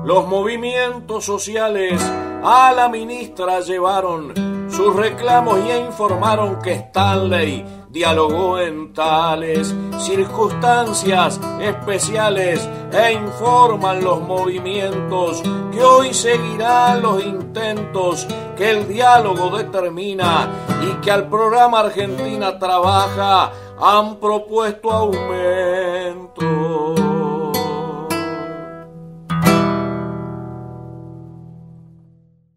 Los movimientos sociales a la ministra llevaron sus reclamos y informaron que Stanley dialogó en tales circunstancias especiales e informan los movimientos que hoy seguirán los intentos que el diálogo determina y que al programa Argentina Trabaja han propuesto aumento